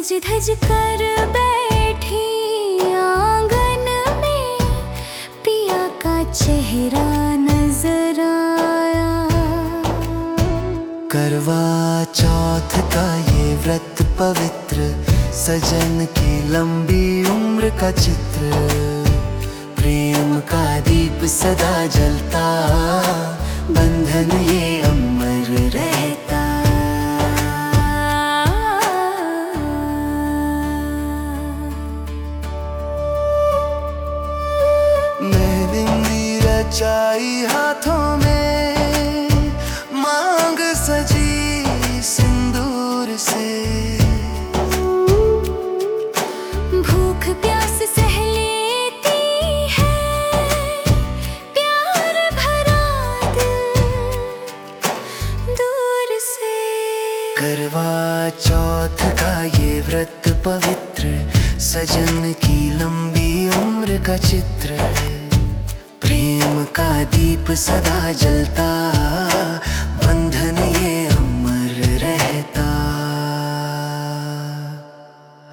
सज धज कर बैठी आंगन में, पिया का चेहरा नजर आया। करवा चौथ का ये व्रत पवित्र, सजन की लंबी उम्र का चित्र। प्रेम का दीप सदा जलता, बंधन ये अमर रहता। मेहंदी रचाई हाथों में, मांग सजी सिंदूर से। भूख प्यास सह लेती है, प्यार भरा दिल दूर से। करवा चौथ का ये व्रत पवित्र, सजन की लंबी उम्र का चित्र। प्रेम का दीप सदा जलता,